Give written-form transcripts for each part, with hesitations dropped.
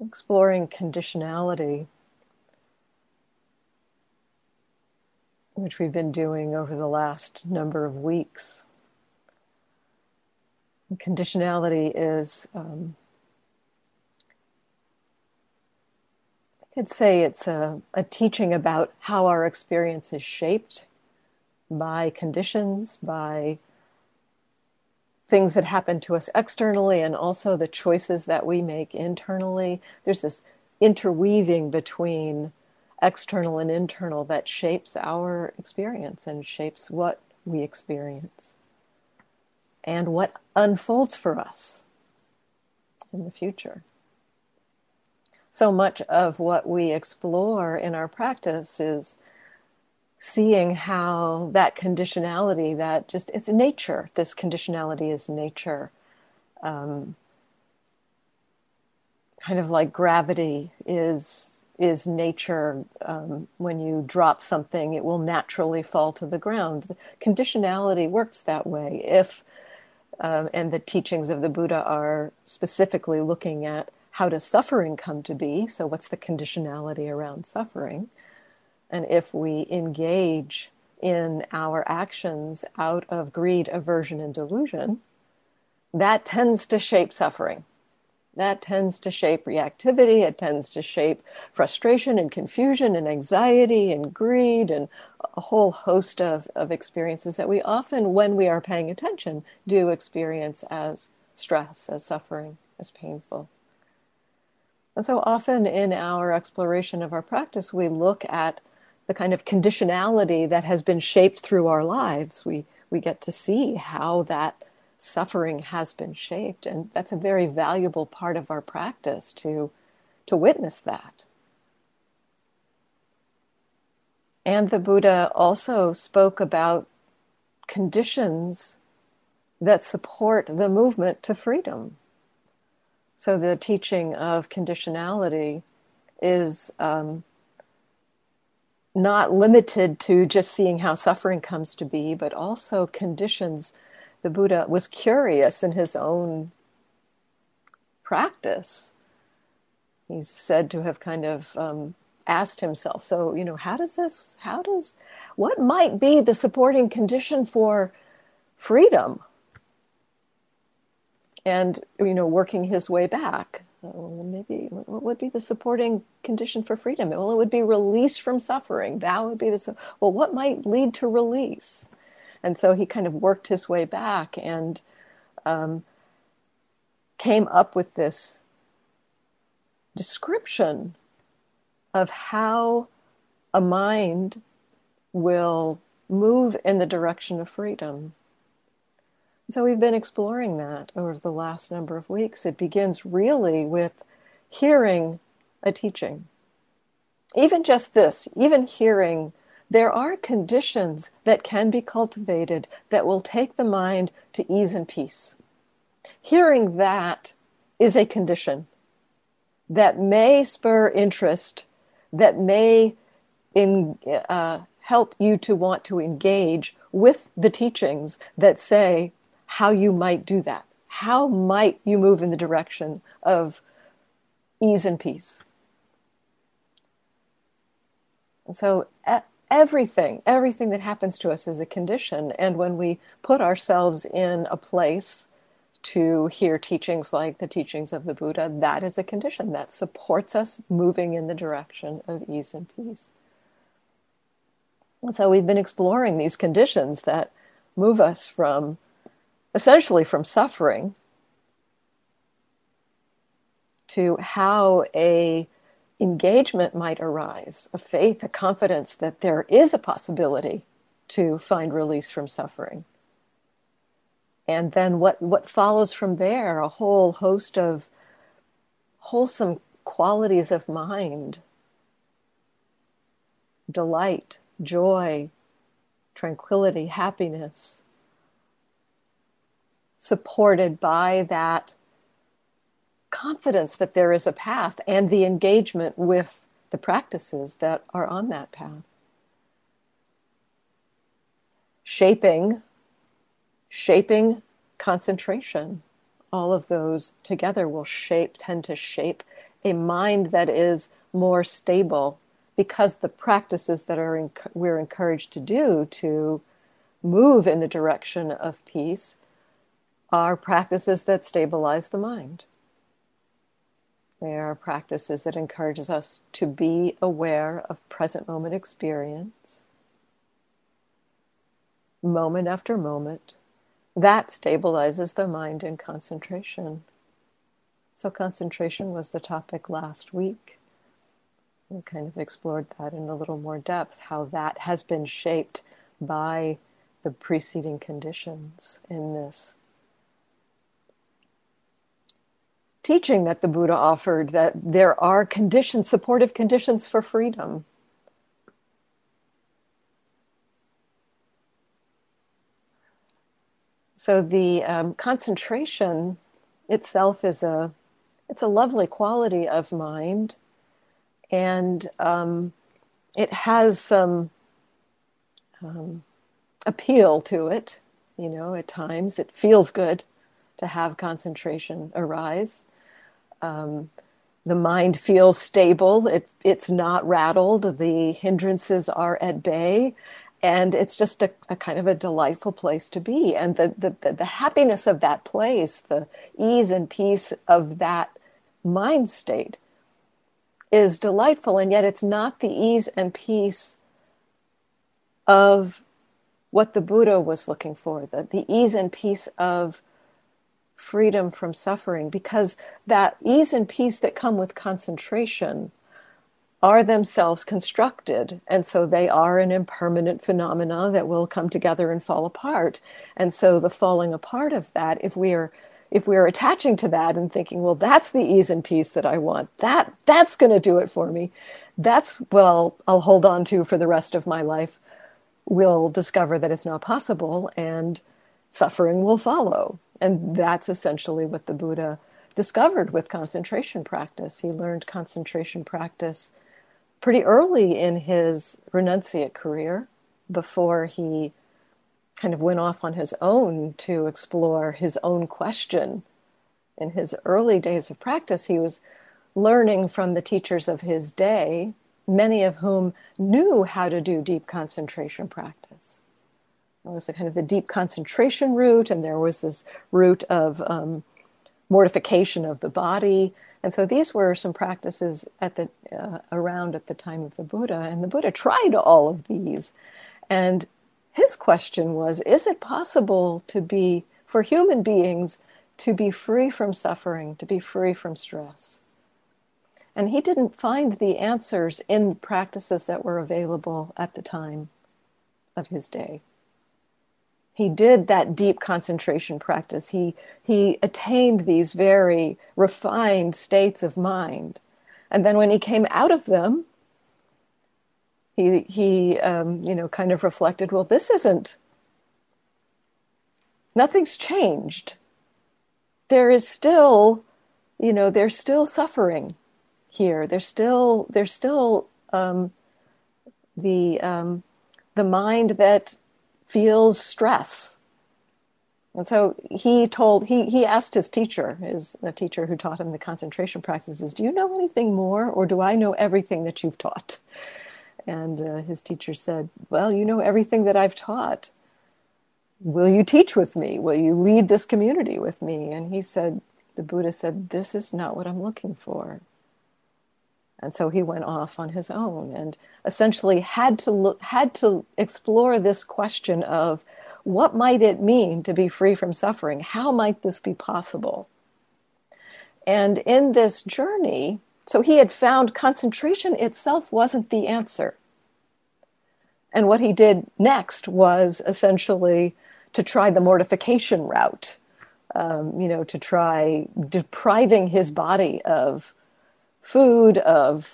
exploring conditionality, which we've been doing over the last number of weeks. And conditionality is, I could say it's a teaching about how our experience is shaped by conditions, by things that happen to us externally, and also the choices that we make internally. There's this interweaving between external and internal that shapes our experience and shapes what we experience and what unfolds for us in the future. So much of what we explore in our practice is seeing how that conditionality, that just, it's nature. This conditionality is nature. Kind of like gravity is nature. When you drop something, it will naturally fall to the ground. The conditionality works that way. And the teachings of the Buddha are specifically looking at how does suffering come to be? So what's the conditionality around suffering? And if we engage in our actions out of greed, aversion, and delusion, that tends to shape suffering. That tends to shape reactivity. It tends to shape frustration and confusion and anxiety and greed and a whole host of experiences that we often, when we are paying attention, do experience as stress, as suffering, as painful. And so often in our exploration of our practice, we look at the kind of conditionality that has been shaped through our lives. We get to see how that suffering has been shaped. And that's a very valuable part of our practice to witness that. And the Buddha also spoke about conditions that support the movement to freedom. So the teaching of conditionality is not limited to just seeing how suffering comes to be, but also conditions. The Buddha was curious in his own practice. He's said to have kind of asked himself, so, what might be the supporting condition for freedom? And, working his way back. Maybe what would be the supporting condition for freedom? Well, it would be release from suffering. That would be what might lead to release? And so he kind of worked his way back and came up with this description of how a mind will move in the direction of freedom. So we've been exploring that over the last number of weeks. It begins really with hearing a teaching. Even just this, even hearing, there are conditions that can be cultivated that will take the mind to ease and peace. Hearing that is a condition that may spur interest, that may help you to want to engage with the teachings that say how you might do that. How might you move in the direction of ease and peace? And so everything that happens to us is a condition. And when we put ourselves in a place to hear teachings like the teachings of the Buddha, that is a condition that supports us moving in the direction of ease and peace. And so we've been exploring these conditions that move us essentially from suffering to how a engagement might arise, a faith, a confidence that there is a possibility to find release from suffering. And then what follows from there, a whole host of wholesome qualities of mind, delight, joy, tranquility, happiness, supported by that confidence that there is a path and the engagement with the practices that are on that path. Shaping concentration. All of those together will tend to shape a mind that is more stable, because the practices that we're encouraged to do to move in the direction of peace are practices that stabilize the mind. They are practices that encourages us to be aware of present moment experience, moment after moment. That stabilizes the mind in concentration. So concentration was the topic last week. We kind of explored that in a little more depth, how that has been shaped by the preceding conditions in this teaching that the Buddha offered, that there are conditions, supportive conditions for freedom. So the concentration itself it's a lovely quality of mind, and it has some appeal to it. At times it feels good to have concentration arise. The mind feels stable. It's not rattled. The hindrances are at bay. And it's just a kind of a delightful place to be. And the happiness of that place, the ease and peace of that mind state is delightful. And yet it's not the ease and peace of what the Buddha was looking for, the ease and peace of freedom from suffering, because that ease and peace that come with concentration are themselves constructed, and so they are an impermanent phenomena that will come together and fall apart. And so the falling apart of that, if we're attaching to that and thinking, well, that's the ease and peace that I want, that's going to do it for me, that's what I'll hold on to for the rest of my life, we'll discover that it's not possible, and suffering will follow. And that's essentially what the Buddha discovered with concentration practice. He learned concentration practice pretty early in his renunciate career, before he kind of went off on his own to explore his own question. In his early days of practice, he was learning from the teachers of his day, many of whom knew how to do deep concentration practice. There was a kind of the deep concentration route, and there was this route of mortification of the body. And so these were some practices around at the time of the Buddha. And the Buddha tried all of these. And his question was, is it possible for human beings to be free from suffering, to be free from stress? And he didn't find the answers in practices that were available at the time of his day. He did that deep concentration practice. He attained these very refined states of mind. And then when he came out of them, he kind of reflected, well, nothing's changed. There's still suffering here. There's still the mind that feels stress. And so he asked his teacher, the teacher who taught him the concentration practices, do you know anything more, or do I know everything that you've taught? And his teacher said, well, you know everything that I've taught. Will you teach with me? Will you lead this community with me? And the Buddha said, this is not what I'm looking for. And so he went off on his own and essentially had to explore this question of, what might it mean to be free from suffering? How might this be possible? And in this journey, so he had found concentration itself wasn't the answer. And what he did next was essentially to try the mortification route, to try depriving his body of food, of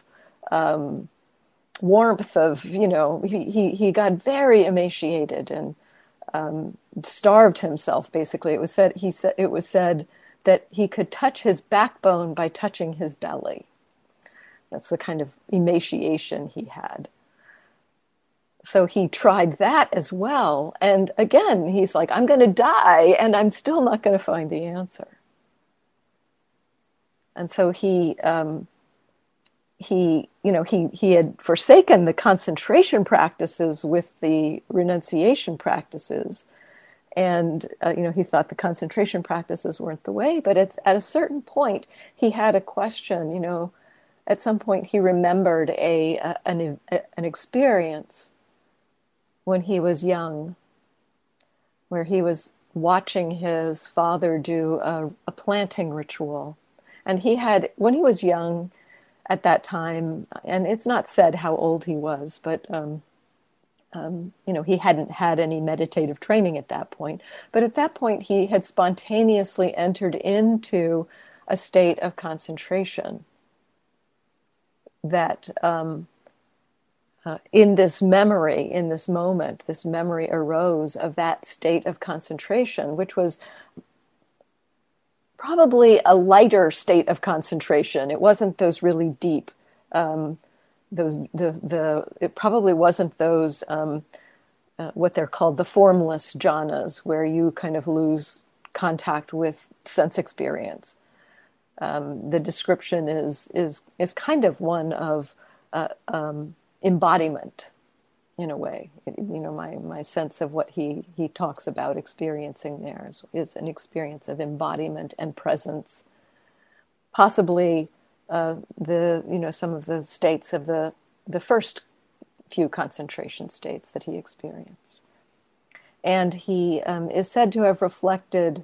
warmth, of, he got very emaciated and starved himself, basically. It was said that he could touch his backbone by touching his belly. That's the kind of emaciation he had. So he tried that as well. And again, he's like, I'm going to die, and I'm still not going to find the answer. And so he he had forsaken the concentration practices with the renunciation practices. And, he thought the concentration practices weren't the way, but at a certain point, he had a question, at some point he remembered an experience when he was young, where he was watching his father do a planting ritual. And when he was young at that time, and it's not said how old he was, but he hadn't had any meditative training at that point. But at that point, he had spontaneously entered into a state of concentration that in this moment, this memory arose of that state of concentration, which was probably a lighter state of concentration. It wasn't those really deep, it probably wasn't those what they're called the formless jhanas, where you kind of lose contact with sense experience. The description is kind of one of embodiment, in a way. My sense of what he talks about experiencing there is an experience of embodiment and presence, possibly some of the states of the first few concentration states that he experienced. And he is said to have reflected,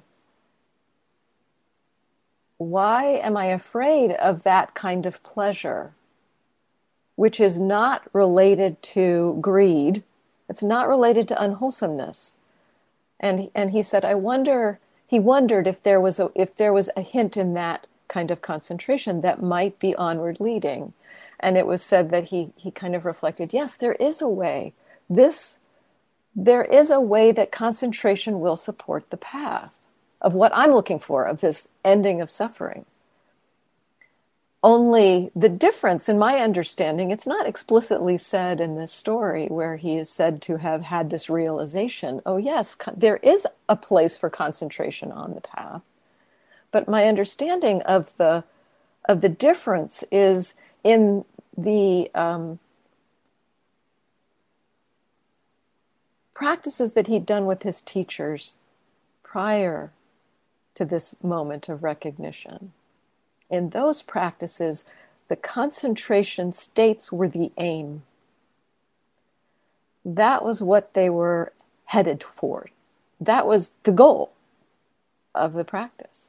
why am I afraid of that kind of pleasure, which is not related to greed? It's not related to unwholesomeness. And he said, he wondered if there was a hint in that kind of concentration that might be onward leading. And it was said that he kind of reflected, yes, there is a way. There is a way that concentration will support the path of what I'm looking for, of this ending of suffering. Only the difference, in my understanding, it's not explicitly said in this story where he is said to have had this realization, oh yes, there is a place for concentration on the path. But my understanding of the difference is in the practices that he'd done with his teachers prior to this moment of recognition. In those practices, the concentration states were the aim. That was what they were headed for. That was the goal of the practice.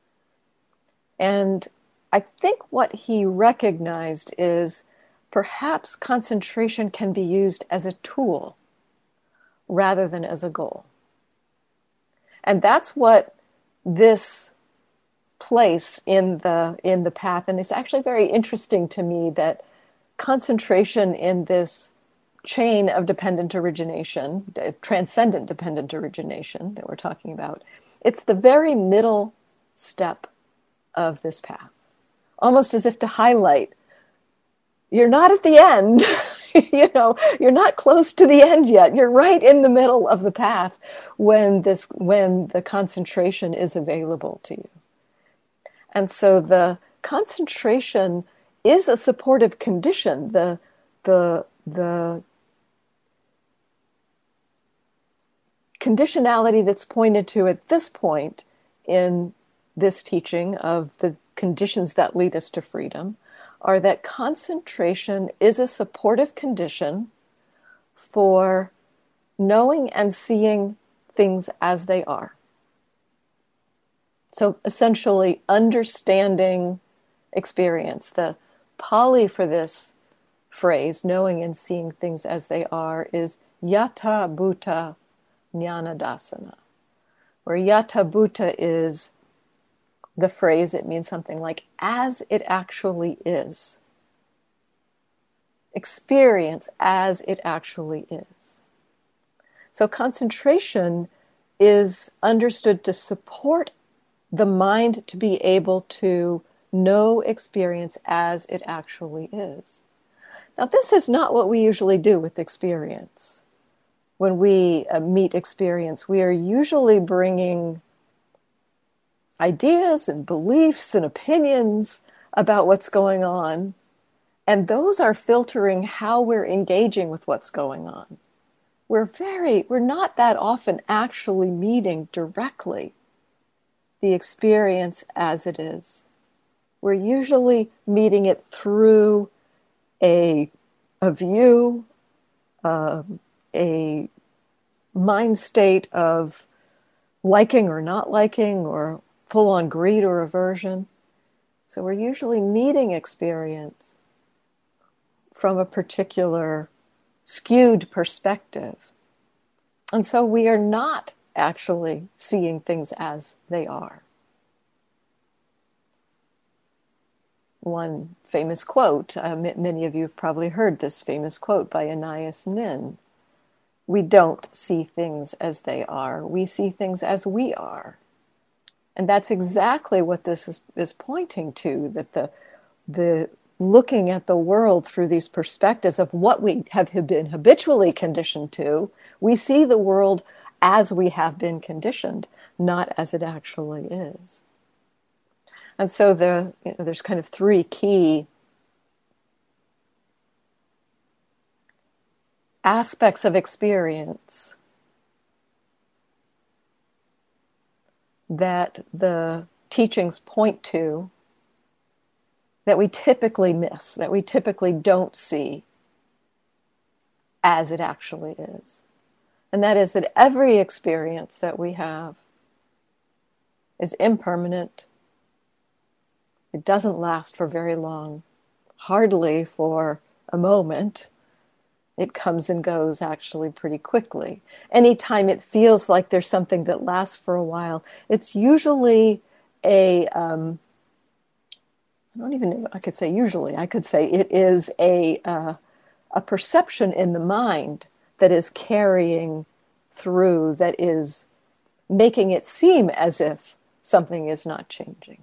And I think what he recognized is perhaps concentration can be used as a tool rather than as a goal. And that's what this place in the path, and it's actually very interesting to me that concentration in this chain of dependent origination, transcendent dependent origination that we're talking about, it's the very middle step of this path, almost as if to highlight, you're not at the end. You're not close to the end yet. You're right in the middle of the path when the concentration is available to you. And so the concentration is a supportive condition. The conditionality that's pointed to at this point in this teaching of the conditions that lead us to freedom are that concentration is a supportive condition for knowing and seeing things as they are. So essentially understanding experience. The Pali for this phrase, knowing and seeing things as they are, is yatha bhuta jnanadasana, where yatha bhuta is the phrase, it means something like as it actually is. Experience as it actually is. So concentration is understood to support the mind to be able to know experience as it actually is. Now, this is not what we usually do with experience. When we meet experience, we are usually bringing ideas and beliefs and opinions about what's going on. And those are filtering how we're engaging with what's going on. We're not that often actually meeting directly the experience as it is. We're usually meeting it through a view, a mind state of liking or not liking, or full-on greed or aversion. So we're usually meeting experience from a particular skewed perspective. And so we are not actually seeing things as they are. One famous quote, many of you have probably heard this famous quote by Anais Nin. We don't see things as they are. We see things as we are. And that's exactly what this is pointing to, that the looking at the world through these perspectives of what we have been habitually conditioned to, we see the world as we have been conditioned, not as it actually is. And so there's kind of three key aspects of experience that the teachings point to that we typically miss, that we typically don't see as it actually is. And that is that every experience that we have is impermanent. It doesn't last for very long, hardly for a moment. It comes and goes actually pretty quickly. Anytime it feels like there's something that lasts for a while, it's usually I don't even know, I could say usually, I could say it is a perception in the mind that is carrying through, that is making it seem as if something is not changing.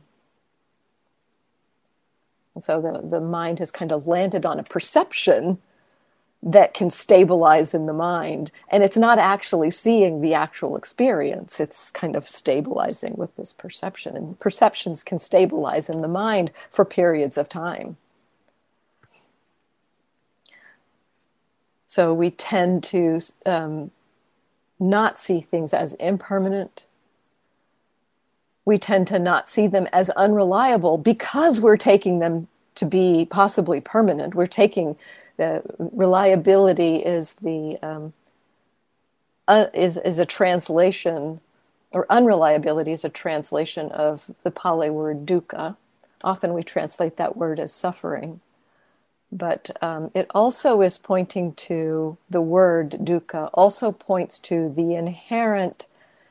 And so the mind has kind of landed on a perception that can stabilize in the mind. And it's not actually seeing the actual experience. It's kind of stabilizing with this perception. And perceptions can stabilize in the mind for periods of time. So we tend to not see things as impermanent. We tend to not see them as unreliable because we're taking them to be possibly permanent. We're taking the reliability is is a translation, or unreliability is a translation of the Pali word dukkha. Often we translate that word as suffering, but it also is pointing to the word dukkha, also points to the inherent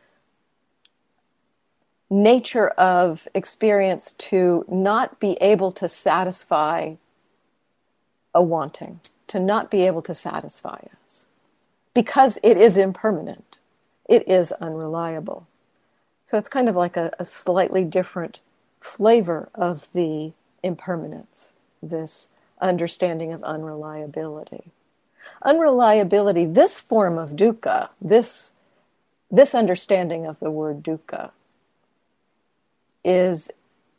nature of experience to not be able to satisfy a wanting, to not be able to satisfy us, because it is impermanent, it is unreliable. So it's kind of like a slightly different flavor of the impermanence, this understanding of unreliability. Unreliability, this form of dukkha, this understanding of the word dukkha is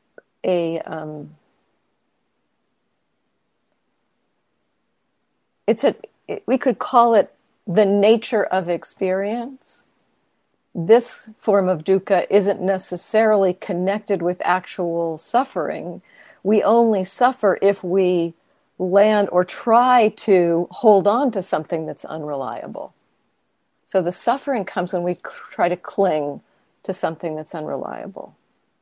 we could call it the nature of experience. This form of dukkha isn't necessarily connected with actual suffering. We only suffer if we land or try to hold on to something that's unreliable. So the suffering comes when we try to cling to something that's unreliable.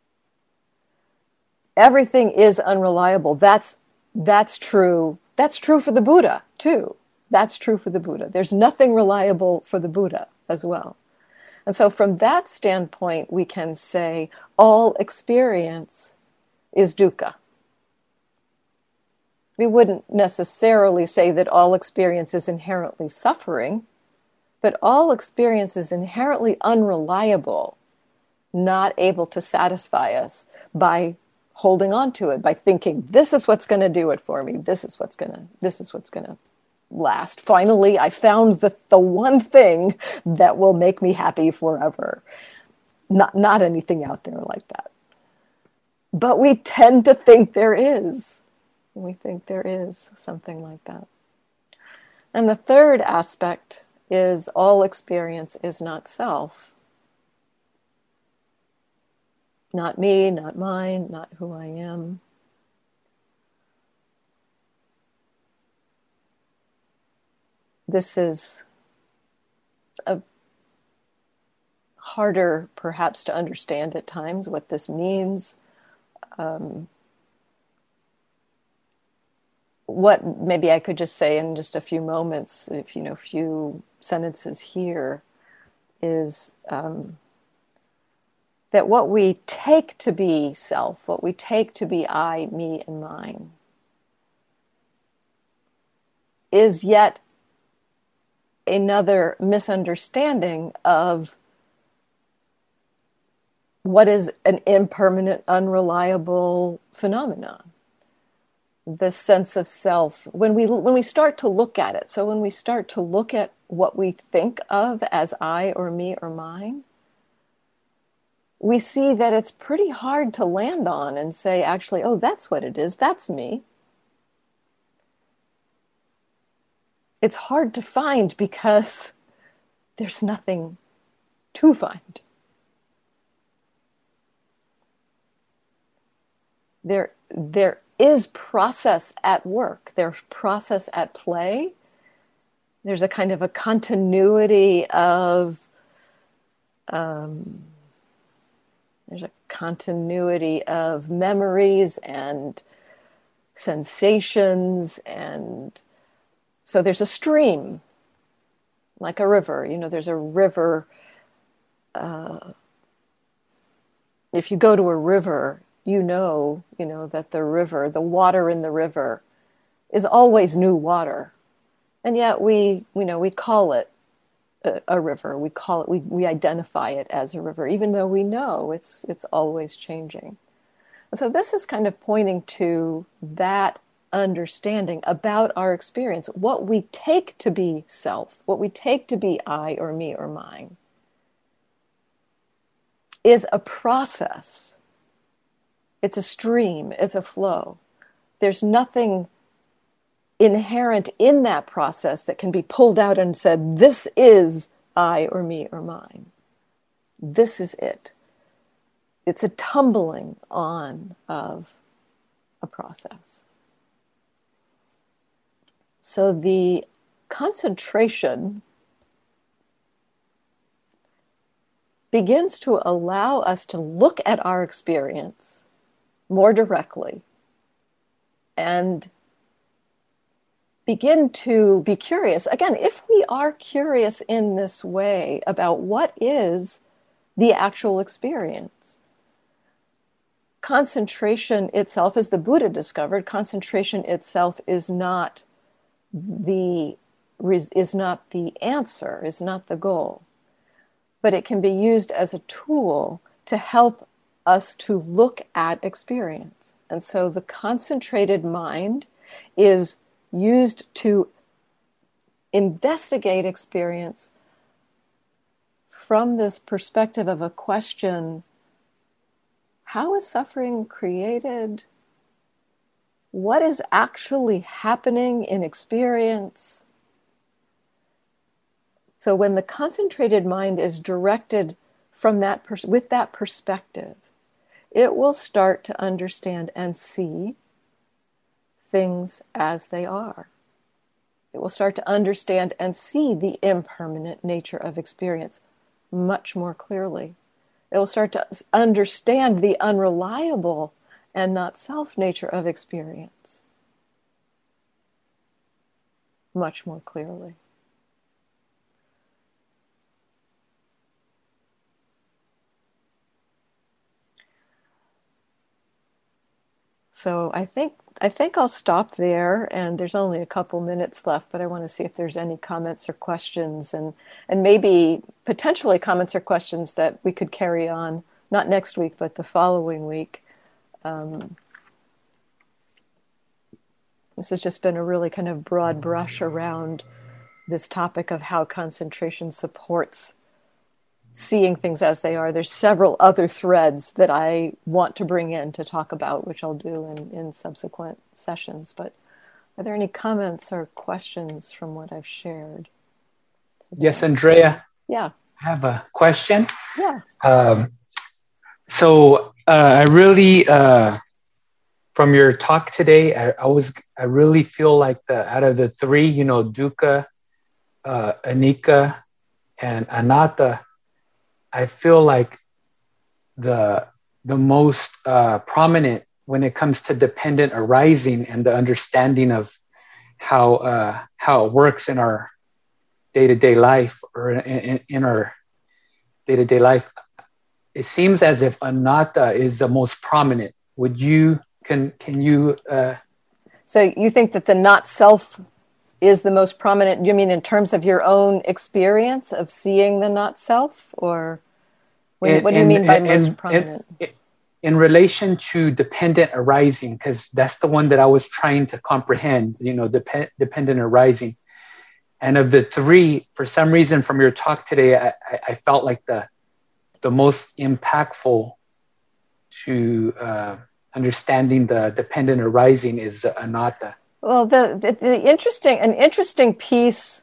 Everything is unreliable. That's true. That's true for the Buddha, too. That's true for the Buddha. There's nothing reliable for the Buddha as well. And so from that standpoint, we can say all experience is dukkha. We wouldn't necessarily say that all experience is inherently suffering, but all experience is inherently unreliable, not able to satisfy us by holding on to it, by thinking, this is what's going to do it for me. This is what's going to last. Finally, I found the one thing that will make me happy forever. Not anything out there like that. But we tend to think there is. We think there is something like that. And the third aspect is all experience is not self. Not me, not mine, not who I am. This is a harder, perhaps, to understand at times what this means. What maybe I could just say in just a few moments, if a few sentences here, is that what we take to be self, what we take to be I, me, and mine, is yet another misunderstanding of what is an impermanent, unreliable phenomenon. This sense of self, when we start to look at it, so when we start to look at what we think of as I or me or mine, we see that it's pretty hard to land on and say, actually, oh, that's what it is, that's me. It's hard to find because there's nothing to find. There is process at work. There's process at play. There's a kind of a continuity of memories and sensations, and so there's a stream, like a river. There's a river. If you go to a river, you know that the water in the river is always new water. And yet we call it a river. We identify it as a river, even though we know it's always changing. And so this is kind of pointing to that understanding about our experience. What we take to be self, what we take to be I or me or mine, is a process. It's a stream, it's a flow. There's nothing inherent in that process that can be pulled out and said, this is I or me or mine. This is it. It's a tumbling on of a process. So the concentration begins to allow us to look at our experience more directly and begin to be curious. Again, if we are curious in this way about what is the actual experience, concentration itself, as the Buddha discovered, concentration itself is not the answer, is not the goal, but it can be used as a tool to help us to look at experience. And so the concentrated mind is used to investigate experience from this perspective of a question: how is suffering created? What is actually happening in experience? So when the concentrated mind is directed from that with that perspective, it will start to understand and see things as they are. It will start to understand and see the impermanent nature of experience much more clearly. It will start to understand the unreliable and not self nature of experience much more clearly. So I think I'll stop there, and there's only a couple minutes left, but I want to see if there's any comments or questions, and maybe potentially comments or questions that we could carry on, not next week, but the following week. This has just been a really kind of broad brush around this topic of how concentration supports seeing things as they are. There's several other threads that I want to bring in to talk about, which I'll do in subsequent sessions. But are there any comments or questions from what I've shared today? Yes, Andrea. Yeah. I have a question. Yeah. I really, from your talk today, I really feel like out of the three, dukkha, anicca, and anatta, I feel like the most prominent when it comes to dependent arising and the understanding of how it works in our day-to-day life, or in our day-to-day life. It seems as if anatta is the most prominent. Can you? So you think that the not self is the most prominent? You mean in terms of your own experience of seeing the not self, or what do you mean by most prominent? In relation to dependent arising, because that's the one that I was trying to comprehend. Dependent arising, and of the three, for some reason, from your talk today, I felt like the most impactful to understanding the dependent arising is anatta. Well, an interesting piece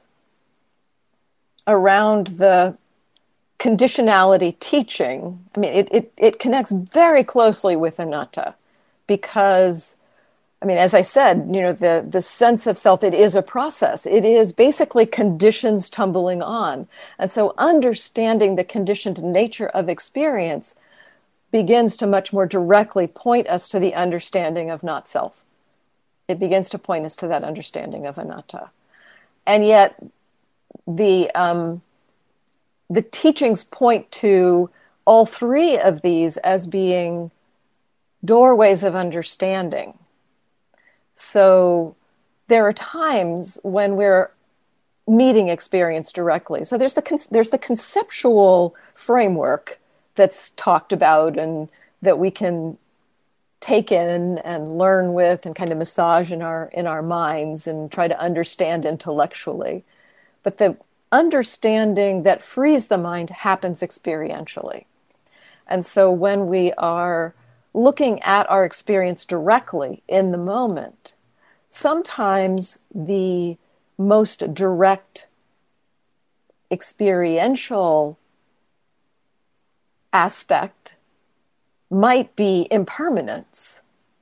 around the conditionality teaching, I mean, it connects very closely with anatta, because, I mean, as I said, the sense of self, it is a process. It is basically conditions tumbling on. And so understanding the conditioned nature of experience begins to much more directly point us to the understanding of not self. It begins to point us to that understanding of anatta. And yet the teachings point to all three of these as being doorways of understanding. So there are times when we're meeting experience directly. So there's the conceptual framework that's talked about and that we can take in and learn with and kind of massage in our minds and try to understand intellectually. But the understanding that frees the mind happens experientially. And so when we are looking at our experience directly in the moment, sometimes the most direct experiential aspect might be impermanence.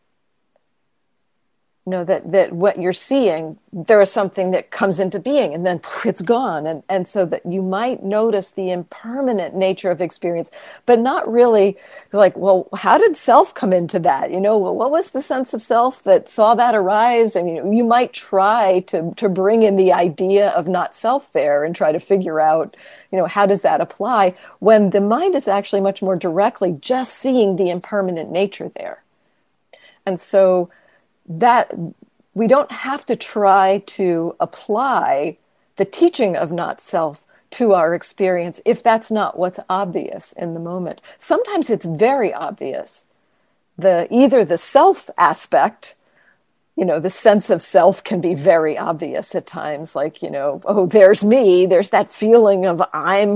That what you're seeing, there is something that comes into being and then it's gone. And so that you might notice the impermanent nature of experience, but not really like, well, how did self come into that? What was the sense of self that saw that arise? And you might try to bring in the idea of not self there and try to figure out, how does that apply, when the mind is actually much more directly just seeing the impermanent nature there. And so that we don't have to try to apply the teaching of not self to our experience if that's not what's obvious in the moment. Sometimes it's very obvious. Either the self aspect, the sense of self can be very obvious at times, like, oh, there's me, there's that feeling of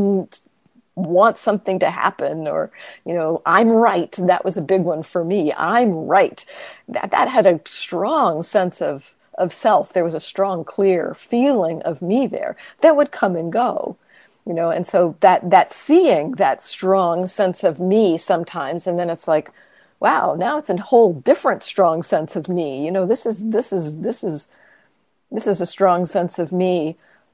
want something to happen, or I'm right. That was a big one for me. I'm right. That had a strong sense of self. There was a strong, clear feeling of me there that would come and go, and so that seeing that strong sense of me sometimes, and then it's like, wow, now it's a whole different strong sense of me. This is a strong sense of me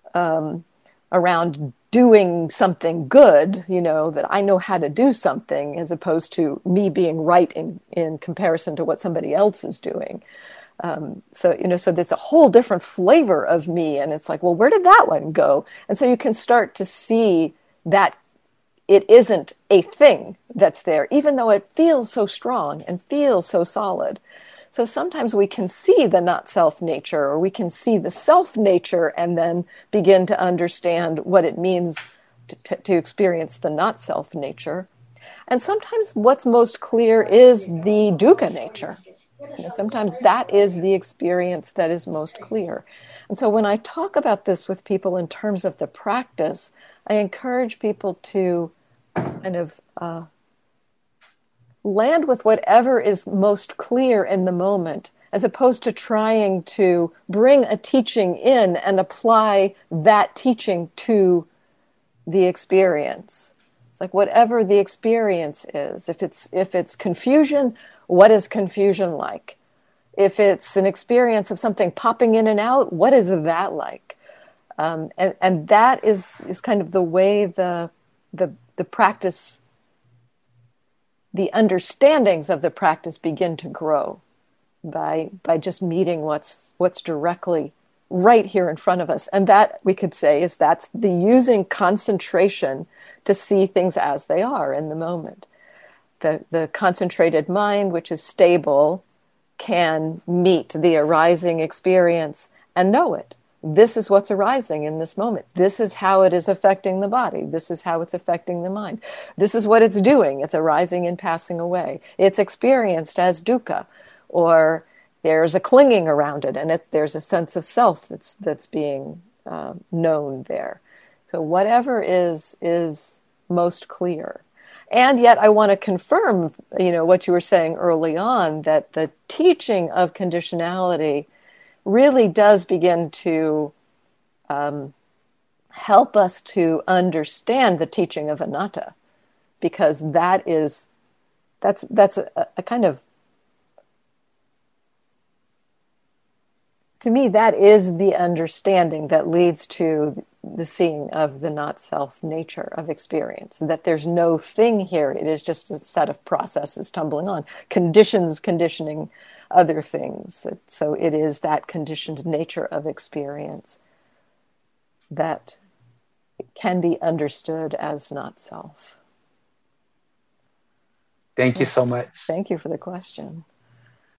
around doing something good, that I know how to do something, as opposed to me being right in comparison to what somebody else is doing. So there's a whole different flavor of me, and it's like, well, where did that one go? And so you can start to see that it isn't a thing that's there, even though it feels so strong and feels so solid. So sometimes we can see the not self nature, or we can see the self nature, and then begin to understand what it means to experience the not self nature. And sometimes what's most clear is the dukkha nature. Sometimes that is the experience that is most clear. And so when I talk about this with people in terms of the practice, I encourage people to kind of land with whatever is most clear in the moment, as opposed to trying to bring a teaching in and apply that teaching to the experience. It's like whatever the experience is. If it's confusion, what is confusion like? If it's an experience of something popping in and out, what is that like? And that is kind of the way the practice, the understandings of the practice begin to grow by just meeting what's directly right here in front of us. And that, we could say, that's the using concentration to see things as they are in the moment. The concentrated mind, which is stable, can meet the arising experience and know it. This is what's arising in this moment. This is how it is affecting the body. This is how it's affecting the mind. This is what it's doing. It's arising and passing away. It's experienced as dukkha, or there's a clinging around it, and there's a sense of self that's being known there. So whatever is most clear. And yet I want to confirm, what you were saying early on, that the teaching of conditionality really does begin to help us to understand the teaching of anatta, because that's a kind of, to me, that is the understanding that leads to the seeing of the not self nature of experience, that there's no thing here. It is just a set of processes tumbling on, conditioning other things. So it is that conditioned nature of experience that can be understood as not self. Thank you so much. Thank you for the question.